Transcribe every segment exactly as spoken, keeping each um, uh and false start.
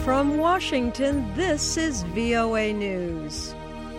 From Washington, this is V O A News.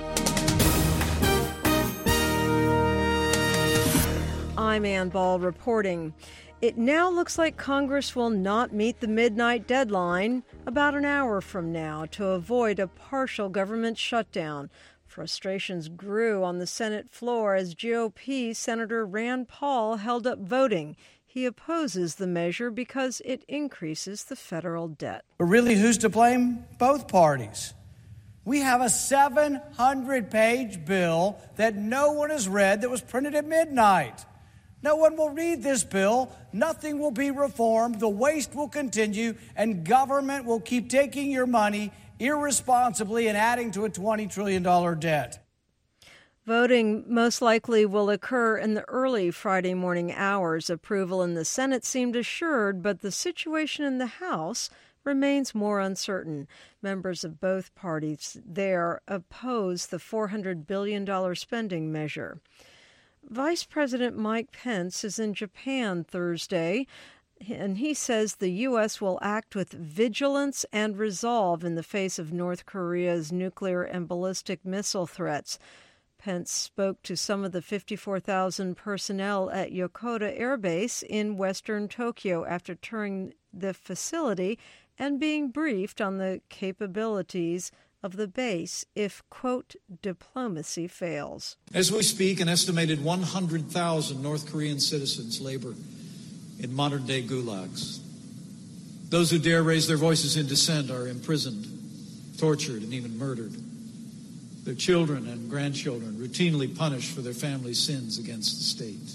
I'm Ann Ball reporting. It now looks like Congress will not meet the midnight deadline about an hour from now to avoid a partial government shutdown. Frustrations grew on the Senate floor as G O P Senator Rand Paul held up voting. He opposes the measure because it increases the federal debt. But really, who's to blame? Both parties. We have a seven hundred page bill that no one has read that was printed at midnight. No one will read this bill. Nothing will be reformed. The waste will continue, and government will keep taking your money irresponsibly and adding to a twenty trillion dollars debt. Voting most likely will occur in the early Friday morning hours. Approval in the Senate seemed assured, but the situation in the House remains more uncertain. Members of both parties there oppose the four hundred billion dollars spending measure. Vice President Mike Pence is in Japan Thursday, and he says the U S will act with vigilance and resolve in the face of North Korea's nuclear and ballistic missile threats. Pence spoke to some of the fifty-four thousand personnel at Yokota Air Base in western Tokyo after touring the facility and being briefed on the capabilities of the base if, quote, diplomacy fails. As we speak, an estimated one hundred thousand North Korean citizens labor in modern-day gulags. Those who dare raise their voices in dissent are imprisoned, tortured, and even murdered. Their children and grandchildren routinely punished for their families' sins against the state.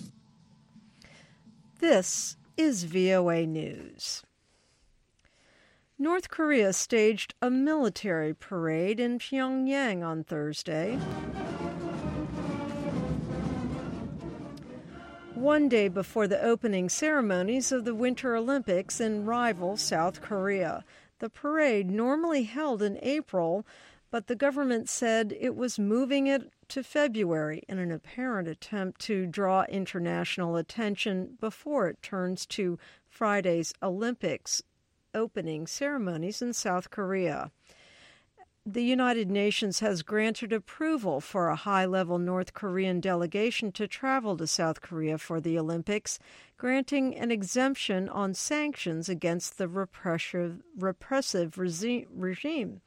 This is V O A News. North Korea staged a military parade in Pyongyang on Thursday. One day before the opening ceremonies of the Winter Olympics in rival South Korea. The parade, normally held in April, but the government said it was moving it to February in an apparent attempt to draw international attention before it turns to Friday's Olympics opening ceremonies in South Korea. The United Nations has granted approval for a high-level North Korean delegation to travel to South Korea for the Olympics, granting an exemption on sanctions against the repressive, repressive regime.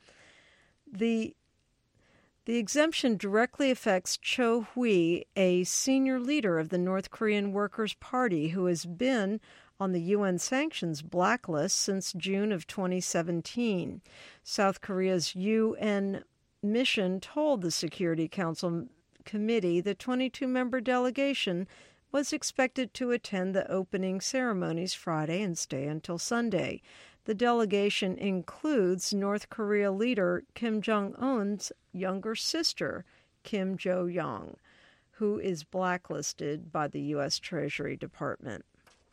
The, the exemption directly affects Cho Hui, a senior leader of the North Korean Workers' Party who has been on the U N sanctions blacklist since June of twenty seventeen. South Korea's U N mission told the Security Council committee the twenty-two member delegation was expected to attend the opening ceremonies Friday and stay until Sunday. The delegation includes North Korea leader Kim Jong-un's younger sister, Kim Jo-young, who is blacklisted by the U S Treasury Department.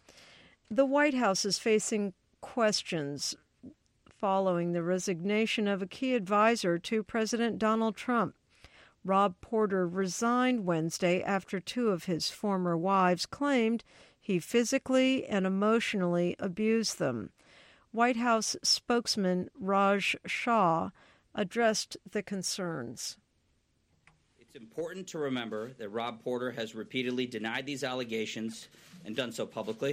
The White House is facing questions following the resignation of a key advisor to President Donald Trump. Rob Porter resigned Wednesday after two of his former wives claimed he physically and emotionally abused them. White House spokesman Raj Shah addressed the concerns. It's important to remember that Rob Porter has repeatedly denied these allegations and done so publicly.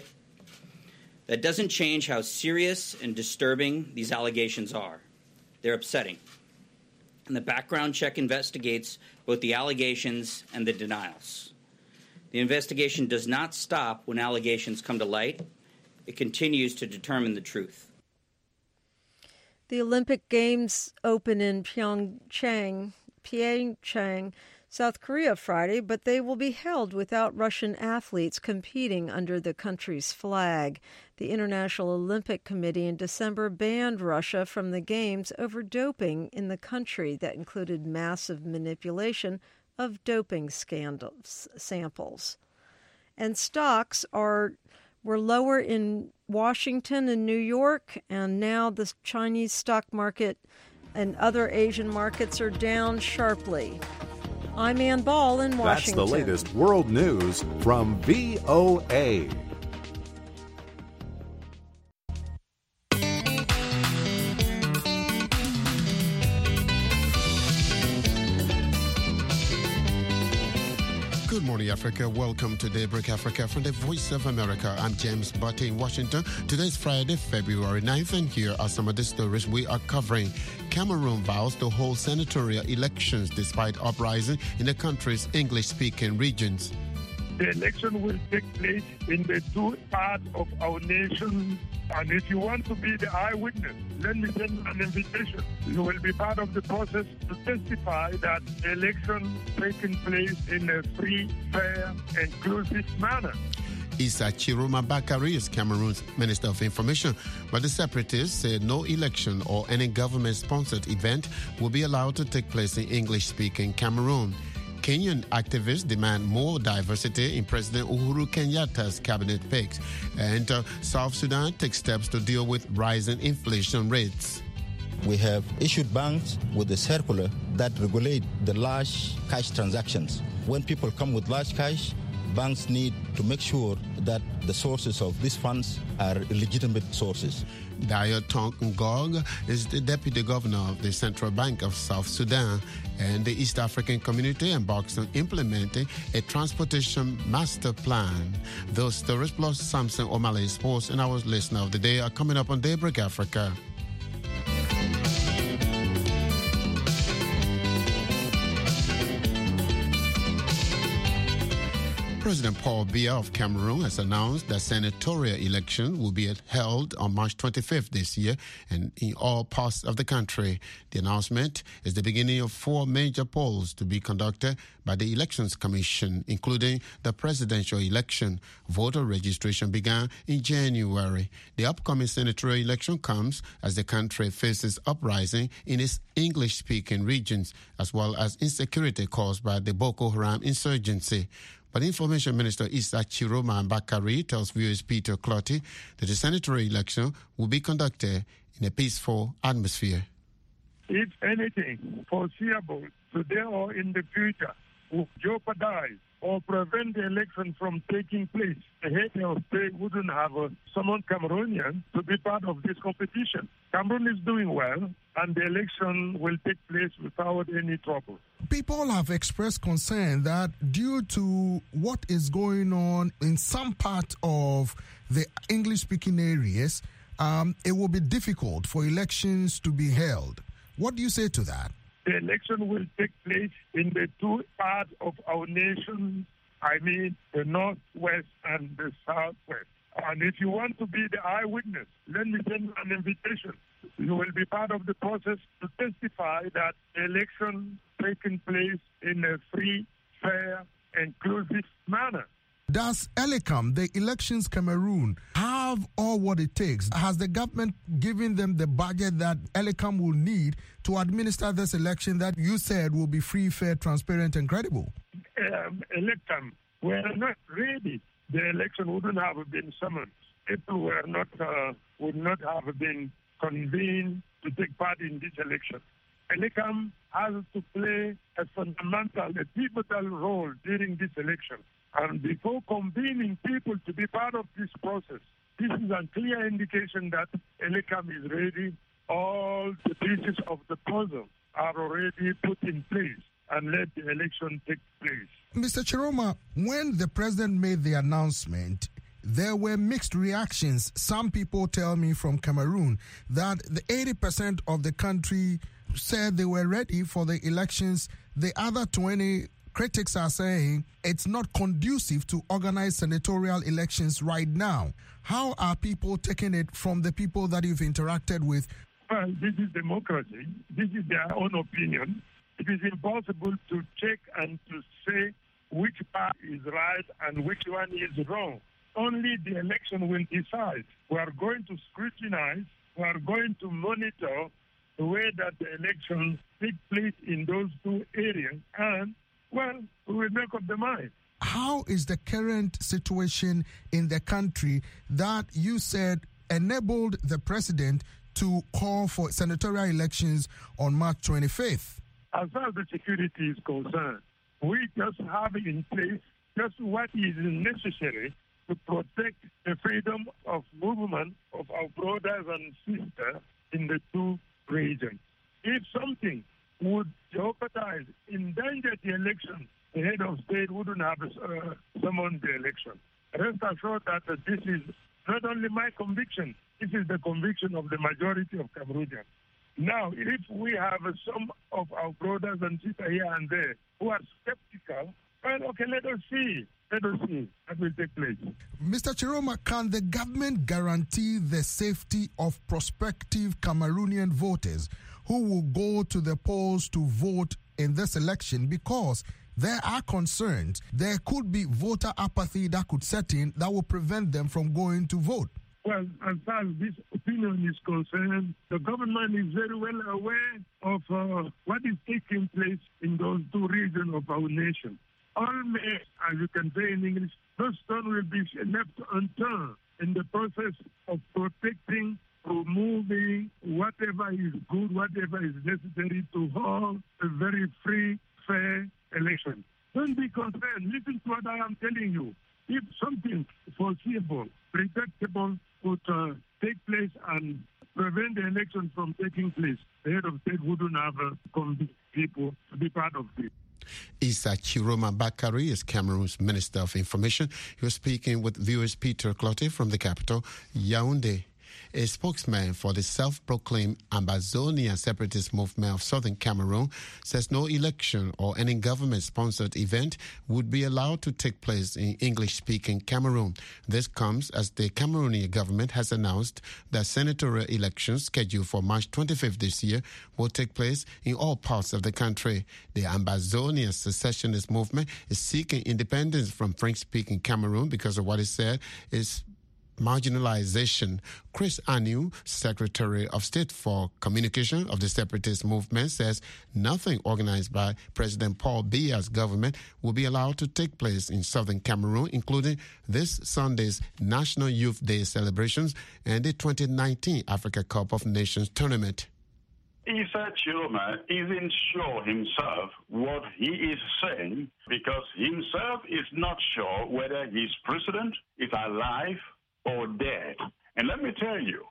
That doesn't change how serious and disturbing these allegations are. They're upsetting. And the background check investigates both the allegations and the denials. The investigation does not stop when allegations come to light. It continues to determine the truth. The Olympic Games open in Pyeongchang, Pyeongchang, South Korea Friday, but they will be held without Russian athletes competing under the country's flag. The International Olympic Committee in December banned Russia from the Games over doping in the country that included massive manipulation of doping scandals, samples. And stocks are were lower in Washington and New York, and now the Chinese stock market and other Asian markets are down sharply. I'm Ann Ball in Washington. That's the latest world news from V O A. morning, Africa. Welcome to Daybreak Africa from the Voice of America. I'm James Butte in Washington. Today's Friday, February ninth, and here are some of the stories we are covering. Cameroon vows to hold senatorial elections despite uprising in the country's English-speaking regions. The election will take place in the two parts of our nation. And if you want to be the eyewitness, let me send you an invitation. You will be part of the process to testify that the election taking place in a free, fair, inclusive manner. Issa Chiroma Bakari is Cameroon's Minister of Information, but the separatists say no election or any government-sponsored event will be allowed to take place in English-speaking Cameroon. Kenyan activists demand more diversity in President Uhuru Kenyatta's cabinet picks, and uh, South Sudan takes steps to deal with rising inflation rates. We have issued banks with a circular that regulate the large cash transactions. When people come with large cash, banks need to make sure that the sources of these funds are legitimate sources. Daya Tong Ngog is the Deputy Governor of the Central Bank of South Sudan, and the East African community embarks on implementing a transportation master plan. Those stories plus Samson O'Malley's sports and our listener of the day are coming up on Daybreak Africa. President Paul Biya of Cameroon has announced that senatorial election will be held on March twenty-fifth this year and in all parts of the country. The announcement is the beginning of four major polls to be conducted by the Elections Commission, including the presidential election. Voter registration began in January. The upcoming senatorial election comes as the country faces uprising in its English-speaking regions, as well as insecurity caused by the Boko Haram insurgency. But Information Minister Issa Chiroma Bakari tells V O A's Peter Clotty that the senatorial election will be conducted in a peaceful atmosphere. If anything foreseeable today or in the future would jeopardize or prevent the election from taking place, the head of state wouldn't have uh, summoned Cameroonians to be part of this competition. Cameroon is doing well, and the election will take place without any trouble. People have expressed concern that due to what is going on in some part of the English-speaking areas, um, it will be difficult for elections to be held. What do you say to that? The election will take place in the two parts of our nation, I mean the northwest and the southwest. And if you want to be the eyewitness, let me send you an invitation. You will be part of the process to testify that the election taking place in a free, fair, inclusive manner. Does ELECAM, the Elections Cameroon, have all what it takes? Has the government given them the budget that ELECAM will need to administer this election that you said will be free, fair, transparent, and credible? Um, ELECAM were not ready. The election wouldn't have been summoned. People were not, uh, would not have been convened to take part in this election. ELECAM has to play a fundamental, a pivotal role during this election. And before convening people to be part of this process, this is a clear indication that ELECAM is ready. All the pieces of the puzzle are already put in place, and let the election take place. Mister Chiroma, when the president made the announcement, there were mixed reactions. Some people tell me from Cameroon that the eighty percent of the country said they were ready for the elections. The other twenty critics are saying it's not conducive to organize senatorial elections right now. How are people taking it from the people that you've interacted with? Well, this is democracy. This is their own opinion. It is impossible to check and to say which part is right and which one is wrong. Only the election will decide. We are going to scrutinize, we are going to monitor the way that the elections take place in those two areas, and well, we will make up the mind. How is the current situation in the country that you said enabled the president to call for senatorial elections on March twenty-fifth? As far as the security is concerned, we just have in place just what is necessary to protect the freedom of movement of our brothers and sisters in the two regions. If something would jeopardize, endanger the election, the head of state wouldn't have have uh, summoned the election. Rest assured that uh, this is not only my conviction, this is the conviction of the majority of Cameroonians. Now, if we have uh, some of our brothers and sisters here and there who are skeptical, well, okay, let us see. Let us see what will take place. Mister Chiroma, can the government guarantee the safety of prospective Cameroonian voters who will go to the polls to vote in this election? Because there are concerns there could be voter apathy that could set in that will prevent them from going to vote. Well, as far as this opinion is concerned, the government is very well aware of uh, what is taking place in those two regions of our nation. All may, as you can say in English, no stone will be left unturned in the process of protecting, removing whatever is good, whatever is necessary to hold a very free, fair election. Don't be concerned. Listen to what I am telling you. If something foreseeable, predictable could uh, take place and prevent the election from taking place, the head of state wouldn't have uh, convinced people to be part of this. Issa Chiroma Bakari is Cameroon's Minister of Information. He was speaking with viewers Peter Clottey from the capital, Yaoundé. A spokesman for the self-proclaimed Ambazonia separatist movement of southern Cameroon says no election or any government-sponsored event would be allowed to take place in English-speaking Cameroon. This comes as the Cameroonian government has announced that senatorial elections scheduled for March twenty-fifth this year will take place in all parts of the country. The Ambazonia secessionist movement is seeking independence from French-speaking Cameroon because of what it said is marginalization. Chris Anu, Secretary of State for Communication of the separatist movement, says nothing organized by President Paul Biya's government will be allowed to take place in southern Cameroon, including this Sunday's National Youth Day celebrations and the twenty nineteen Africa Cup of Nations tournament. Issa Chiroma isn't sure himself what he is saying because himself is not sure whether his president is alive or dead. And let me tell you,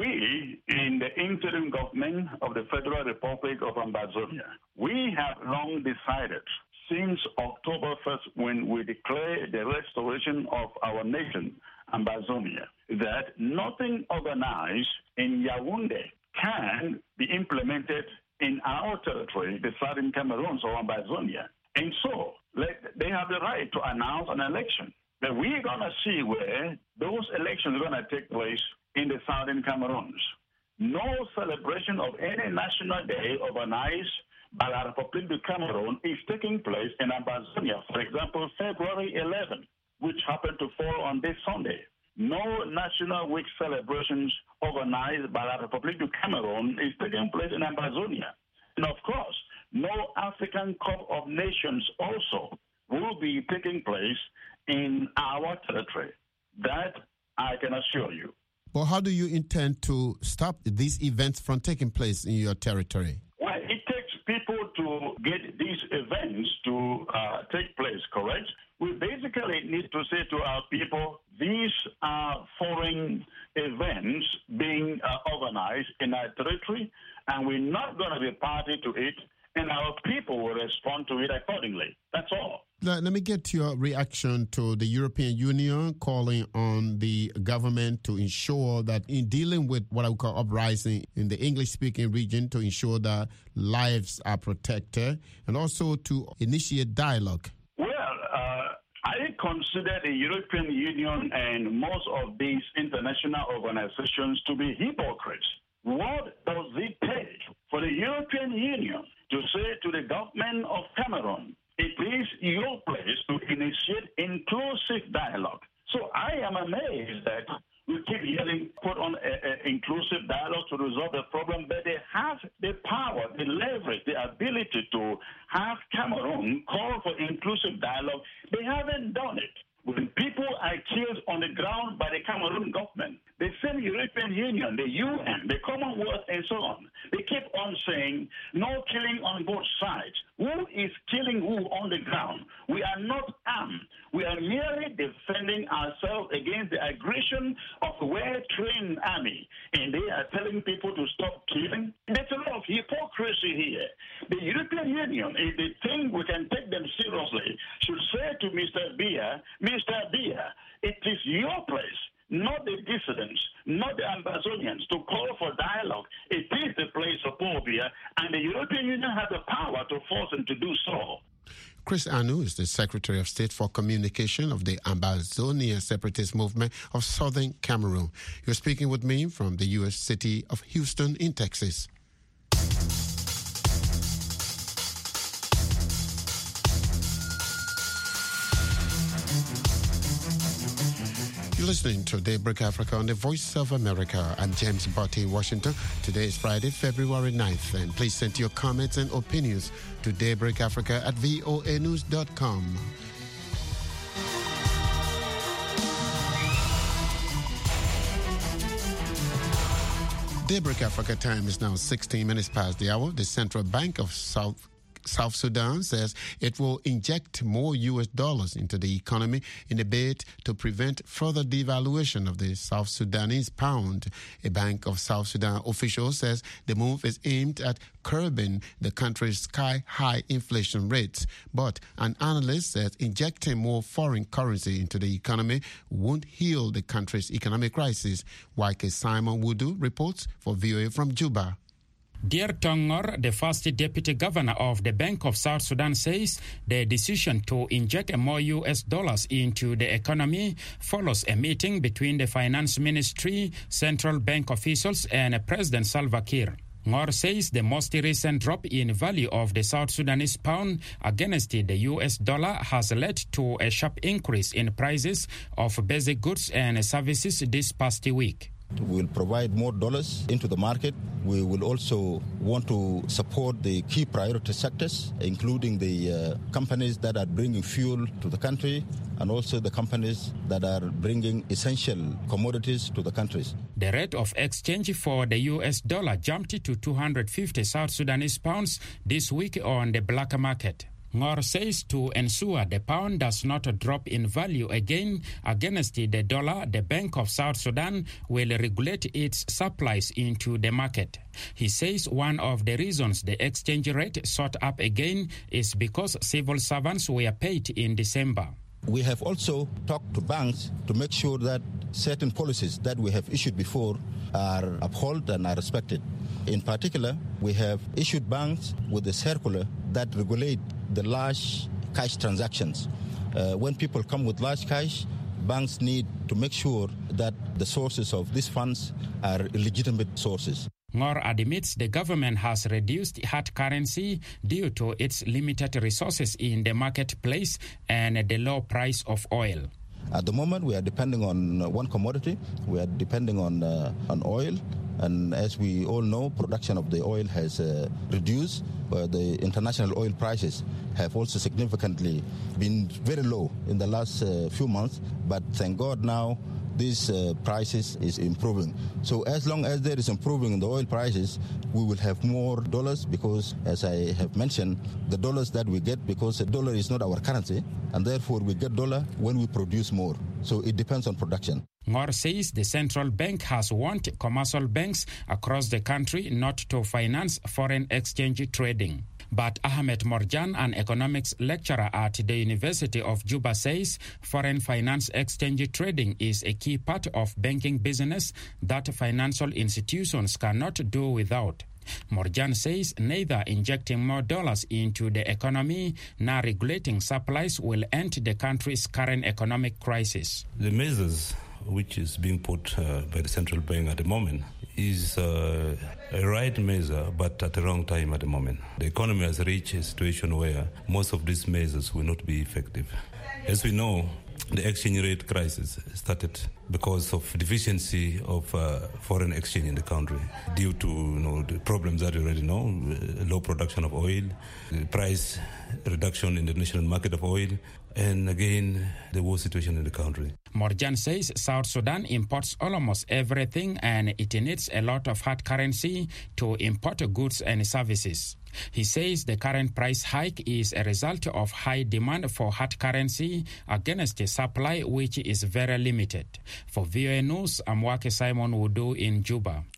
we in the interim government of the Federal Republic of Ambazonia, we have long decided since October first when we declared the restoration of our nation, Ambazonia, that nothing organized in Yaoundé can be implemented in our territory, the southern Cameroon or Ambazonia. And so let, they have the right to announce an election. But we're going to see where those elections are going to take place in the southern Cameroons. No celebration of any national day organized by la République du Cameroon is taking place in Ambazonia. For example, February eleventh, which happened to fall on this Sunday. No National Week celebrations organized by la République du Cameroon is taking place in Ambazonia. And of course, no African Cup of Nations also will be taking place in our territory. That I can assure you. Well, how do you intend to stop these events from taking place in your territory? Well, it takes people to get these events to uh, take place, correct? We basically need to say to our people, these are foreign events being uh, organized in our territory, and we're not going to be party to it, and our people will respond to it accordingly. That's all. Let me get your reaction to the European Union calling on the government to ensure that in dealing with what I would call uprising in the English-speaking region, to ensure that lives are protected and also to initiate dialogue. Well, uh, I consider the European Union and most of these international organizations to be hypocrites. What does it take for the European Union to say to the government of Cameroon, it is your place to initiate inclusive dialogue? So I am amazed that we keep hearing put on an inclusive dialogue to resolve the problem, but they have the power, the leverage, the ability to have Cameroon call for inclusive dialogue. They haven't done it. When people are killed on the ground by the Cameroon government, the same European Union, the U N, the Commonwealth, and so on, they keep on saying no killing on both sides. Who is killing who on the ground? We are not armed. We are merely defending ourselves against the aggression of a well-trained army, and they are telling people to stop killing. There's a lot of hypocrisy here. The European Union, if they think we can take them seriously, should say to Mister Ethiopia, and the European Union has the power to force them to do so. Chris Anu is the Secretary of State for Communication of the Ambazonia Separatist Movement of Southern Cameroon. You're speaking with me from the U S city of Houston in Texas. You're listening to Daybreak Africa on the Voice of America. I'm James Botti in Washington. Today is Friday, February ninth, and please send your comments and opinions to daybreakafrica at voa news dot com. Daybreak Africa time is now sixteen minutes past the hour. The Central Bank of South South Sudan says it will inject more U S dollars into the economy in a bid to prevent further devaluation of the South Sudanese pound. A Bank of South Sudan official says the move is aimed at curbing the country's sky-high inflation rates. But an analyst says injecting more foreign currency into the economy won't heal the country's economic crisis. Waike Simon Wudu reports for V O A from Juba. Dear Tongor, the first deputy governor of the Bank of South Sudan, says the decision to inject more U S dollars into the economy follows a meeting between the finance ministry, central bank officials, and President Salva Kiir. Ngor says the most recent drop in value of the South Sudanese pound against the U S dollar has led to a sharp increase in prices of basic goods and services this past week. We will provide more dollars into the market. We will also want to support the key priority sectors, including the uh, companies that are bringing fuel to the country and also the companies that are bringing essential commodities to the countries. The rate of exchange for the U S dollar jumped to two hundred fifty South Sudanese pounds this week on the black market. Ngor says to ensure the pound does not drop in value again against the dollar, the Bank of South Sudan will regulate its supplies into the market. He says one of the reasons the exchange rate shot up again is because civil servants were paid in December. We have also talked to banks to make sure that certain policies that we have issued before are upheld and are respected. In particular, we have issued banks with a circular that regulate the large cash transactions. Uh, when people come with large cash, banks need to make sure that the sources of these funds are legitimate sources. Ngor admits the government has reduced hard currency due to its limited resources in the marketplace and the low price of oil. At the moment, we are depending on one commodity. We are depending on uh, on oil. And as we all know, production of the oil has uh, reduced. Uh, the international oil prices have also significantly been very low in the last uh, few months. But thank God now, these uh, prices is improving. So as long as there is improving in the oil prices, we will have more dollars because, as I have mentioned, the dollars that we get, because the dollar is not our currency, and therefore we get dollar when we produce more. So it depends on production. Ngor says the central bank has warned commercial banks across the country not to finance foreign exchange trading. But Ahmed Morjan, an economics lecturer at the University of Juba, says foreign finance exchange trading is a key part of banking business that financial institutions cannot do without. Morjan says neither injecting more dollars into the economy nor regulating supplies will end the country's current economic crisis. The measures which is being put uh, by the central bank at the moment is uh, a right measure, but at the wrong time at the moment. The economy has reached a situation where most of these measures will not be effective. As we know, the exchange rate crisis started because of deficiency of uh, foreign exchange in the country due to you know, the problems that you already know, low production of oil, the price reduction in the national market of oil, and again, the war situation in the country. Morjan says South Sudan imports almost everything and it needs a lot of hard currency to import goods and services. He says the current price hike is a result of high demand for hard currency against a supply which is very limited. For V O A News, I'm Wake Simon Wudu in Juba.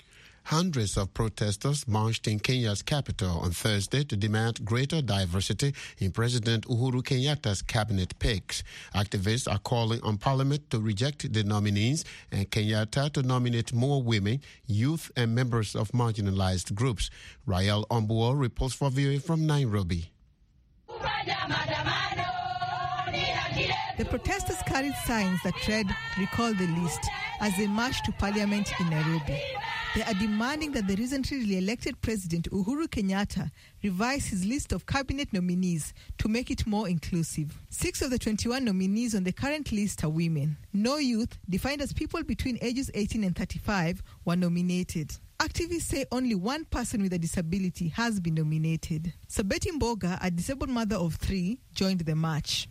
Hundreds of protesters marched in Kenya's capital on Thursday to demand greater diversity in President Uhuru Kenyatta's cabinet picks. Activists are calling on Parliament to reject the nominees and Kenyatta to nominate more women, youth, and members of marginalized groups. Rael Ombuo reports for V O A from Nairobi. The protesters carried signs that read, "Recall the list," as they marched to Parliament in Nairobi. They are demanding that the recently re-elected President Uhuru Kenyatta revise his list of cabinet nominees to make it more inclusive. Six of the twenty-one nominees on the current list are women. No youth, defined as people between ages eighteen and thirty-five, were nominated. Activists say only one person with a disability has been nominated. Sabeti Mboga, a disabled mother of three, joined the march.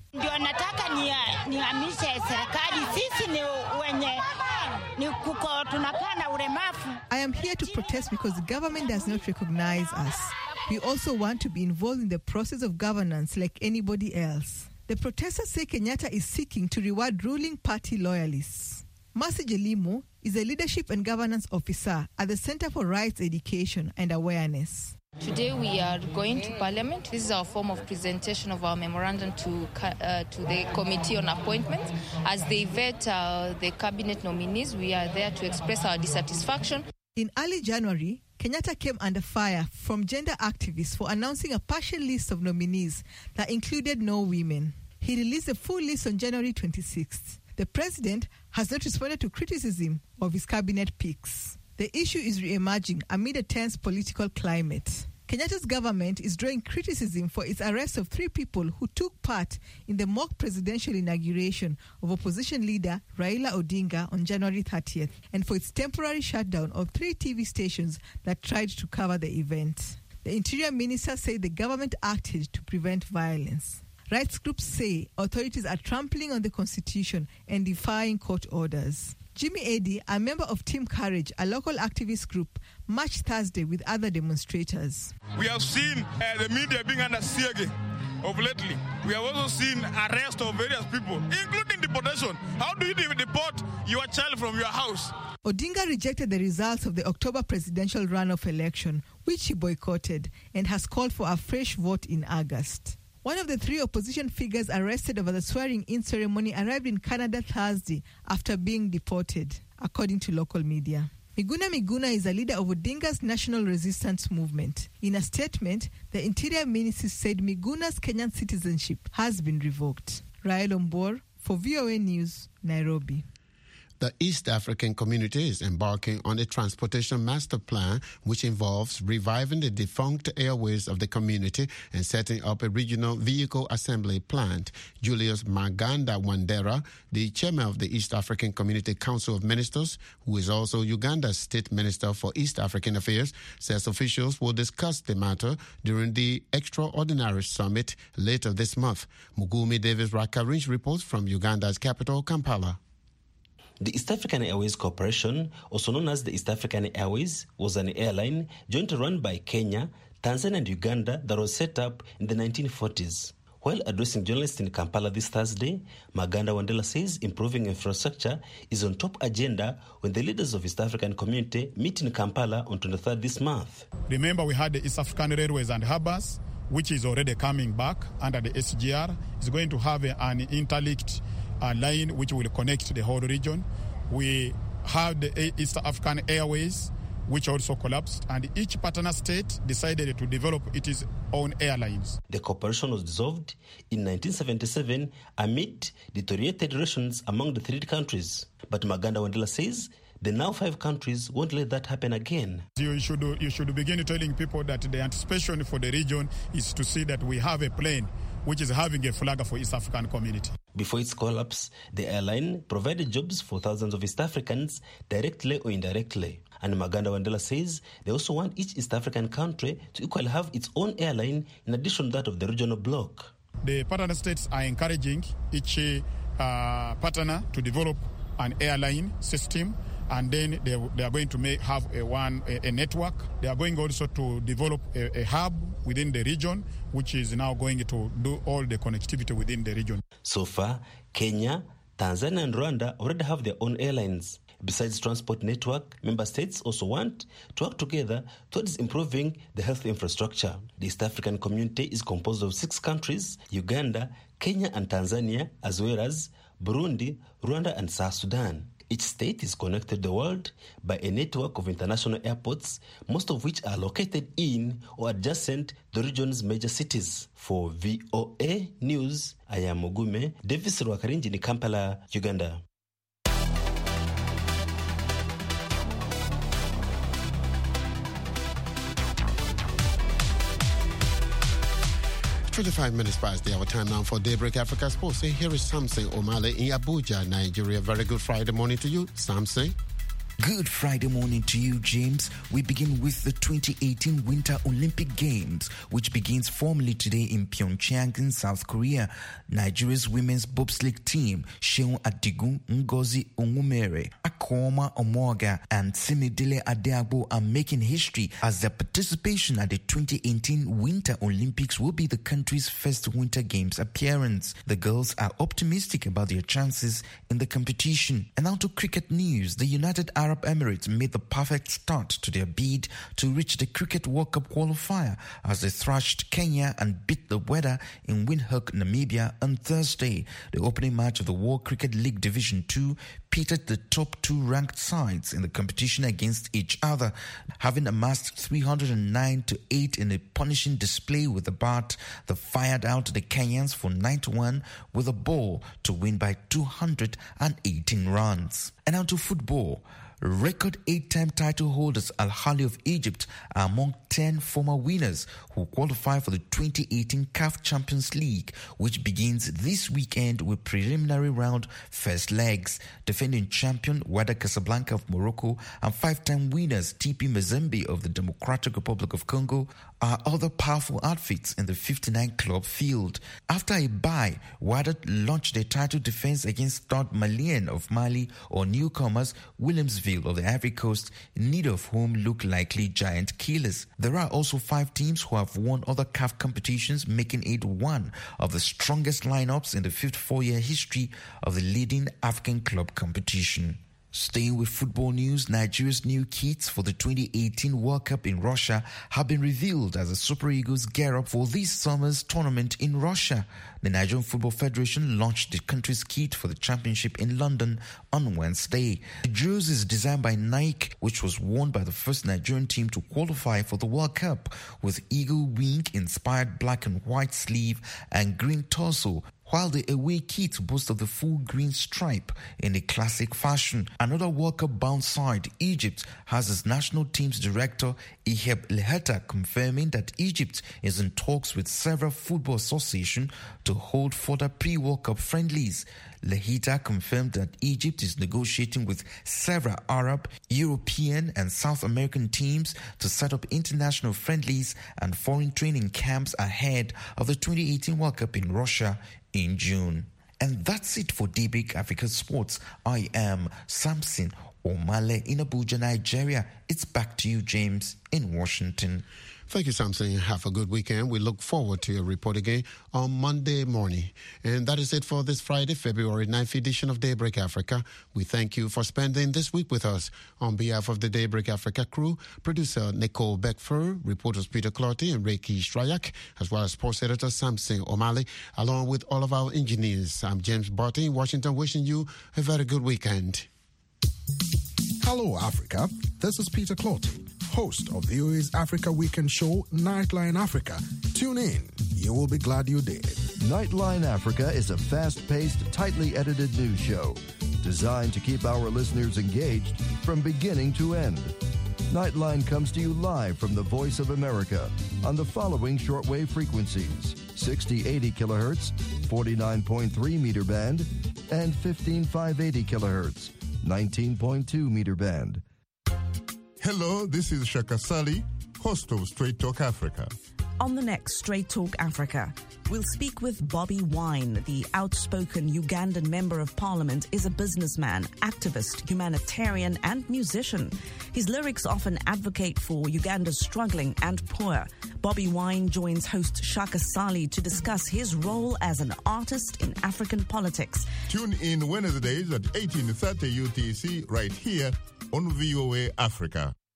I am here to protest because the government does not recognize us. We also want to be involved in the process of governance like anybody else. The protesters say Kenyatta is seeking to reward ruling party loyalists. Mercy Jelimu is a leadership and governance officer at the Center for Rights Education and Awareness. Today we are going to Parliament. This is our form of presentation of our memorandum to uh, to the Committee on Appointments. As they vet uh, the cabinet nominees, we are there to express our dissatisfaction. In early January, Kenyatta came under fire from gender activists for announcing a partial list of nominees that included no women. He released a full list on January twenty-sixth. The president has not responded to criticism of his cabinet picks. The issue is re-emerging amid a tense political climate. Kenyatta's government is drawing criticism for its arrest of three people who took part in the mock presidential inauguration of opposition leader Raila Odinga on January thirtieth, and for its temporary shutdown of three T V stations that tried to cover the event. The Interior Minister said the government acted to prevent violence. Rights groups say authorities are trampling on the Constitution and defying court orders. Jimmy Eddy, a member of Team Courage, a local activist group, marched Thursday with other demonstrators. We have seen uh, the media being under siege of lately. We have also seen arrest of various people, including deportation. How do you deport your child from your house? Odinga rejected the results of the October presidential runoff election, which he boycotted, and has called for a fresh vote in August. One of the three opposition figures arrested over the swearing-in ceremony arrived in Canada Thursday after being deported, according to local media. Miguna Miguna is a leader of Odinga's National Resistance Movement. In a statement, the Interior Ministry said Miguna's Kenyan citizenship has been revoked. Rael Ombor for V O A News, Nairobi. The East African Community is embarking on a transportation master plan which involves reviving the defunct airways of the community and setting up a regional vehicle assembly plant. Julius Maganda Wandera, the chairman of the East African Community Council of Ministers, who is also Uganda's State Minister for East African Affairs, says officials will discuss the matter during the extraordinary summit later this month. Mugumi Davis Rakarinch reports from Uganda's capital, Kampala. The East African Airways Corporation, also known as the East African Airways, was an airline jointly run by Kenya, Tanzania and Uganda that was set up in the nineteen forties. While addressing journalists in Kampala this Thursday, Maganda Wandela says improving infrastructure is on top agenda when the leaders of East African community meet in Kampala on twenty-third this month. Remember, we had the East African Railways and Harbors, which is already coming back under the S G R. It's going to have an interlinked a line which will connect the whole region. We have the East African Airways, which also collapsed, and each partner state decided to develop its own airlines. The corporation was dissolved in nineteen seventy-seven amid deteriorated relations among the three countries. But Maganda Wandela says the now five countries won't let that happen again. You should, you should begin telling people that the anticipation for the region is to see that we have a plane which is having a flag for East African community. Before its collapse, the airline provided jobs for thousands of East Africans, directly or indirectly. And Maganda Wandela says they also want each East African country to equally have its own airline in addition to that of the regional bloc. The partner states are encouraging each uh, partner to develop an airline system, and then they, they are going to make, have a one a, a network. They are going also to develop a, a hub within the region, which is now going to do all the connectivity within the region. So far, Kenya, Tanzania and Rwanda already have their own airlines. Besides transport network, member states also want to work together towards improving the health infrastructure. The East African community is composed of six countries: Uganda, Kenya and Tanzania, as well as Burundi, Rwanda and South Sudan. Each state is connected to the world by a network of international airports, most of which are located in or adjacent the region's major cities. For V O A News, I am Mugume Davis Rwakarinji in Kampala, Uganda. twenty-five minutes past the hour, time now for Daybreak Africa Sports. Here is Samson Omale in Abuja, Nigeria. Very good Friday morning to you, Samson. Good Friday morning to you, James. We begin with the twenty eighteen Winter Olympic Games, which begins formally today in Pyeongchang in South Korea. Nigeria's women's bobsleigh team, Sheon Adigun, Ngozi Onwumere, Akoma Omoga, and Simidele Adeagbo are making history as their participation at the twenty eighteen Winter Olympics will be the country's first Winter Games appearance. The girls are optimistic about their chances in the competition. And now to cricket news. The United Arab Arab Emirates made the perfect start to their bid to reach the Cricket World Cup qualifier as they thrashed Kenya and beat the weather in Windhoek, Namibia on Thursday. The opening match of the World Cricket League Division two pitted the top two ranked sides in the competition against each other. Having amassed three hundred nine to eight in a punishing display with the bat, they fired out the Kenyans for ninety-one with a ball to win by two hundred eighteen runs. And now to football. Record eight-time title holders Al Ahly of Egypt are among ten former winners who qualify for the twenty eighteen C A F Champions League, which begins this weekend with preliminary round first legs. Defending champion Wydad Casablanca of Morocco and five-time winners T P Mazembe of the Democratic Republic of Congo are other powerful outfits in the fifty-nine club field. After a bye, Wydad launched their title defense against Stade Malien of Mali or newcomers Williamsville of the Ivory Coast, neither of whom look likely giant killers. There are also five teams who have won other C A F competitions, making it one of the strongest lineups in the fifty-four-year history of the leading African club competition. Staying with football news, Nigeria's new kits for the twenty eighteen World Cup in Russia have been revealed as the Super Eagles gear up for this summer's tournament in Russia. The Nigerian Football Federation launched the country's kit for the championship in London on Wednesday. The jersey is designed by Nike, which was worn by the first Nigerian team to qualify for the World Cup, with eagle wing-inspired black and white sleeve and green torso, while the away kit boasts of the full green stripe in a classic fashion. Another World Cup bound side, Egypt, has its national team's director Iheb Leheta confirming that Egypt is in talks with several football associations to hold further pre-World Cup friendlies. Leheta confirmed that Egypt is negotiating with several Arab, European and South American teams to set up international friendlies and foreign training camps ahead of the twenty eighteen World Cup in Russia in June. And that's it for Daybreak Africa Sports. I am Samson Omale in Abuja, Nigeria. It's back to you, James, in Washington. Thank you, Samson. Have a good weekend. We look forward to your report again on Monday morning. And that is it for this Friday, February ninth edition of Daybreak Africa. We thank you for spending this week with us. On behalf of the Daybreak Africa crew, producer Nicole Beckford, reporters Peter Clotty and Reiki Strayak, as well as sports editor Samson Omale, along with all of our engineers. I'm James Barty in Washington, wishing you a very good weekend. Hello, Africa. This is Peter Clotty, host of V O A's Africa Weekend show, Nightline Africa. Tune in. You will be glad you did. Nightline Africa is a fast-paced, tightly edited news show designed to keep our listeners engaged from beginning to end. Nightline comes to you live from the Voice of America on the following shortwave frequencies: sixty eighty kilohertz, forty-nine point three meter band, and fifteen five eighty kilohertz, nineteen point two meter band. Hello, this is Shaka Sali, host of Straight Talk Africa. On the next Straight Talk Africa, we'll speak with Bobby Wine. The outspoken Ugandan member of parliament is a businessman, activist, humanitarian, and musician. His lyrics often advocate for Uganda's struggling and poor. Bobby Wine joins host Shaka Sali to discuss his role as an artist in African politics. Tune in Wednesdays at eighteen thirty U T C right here on V O A Africa.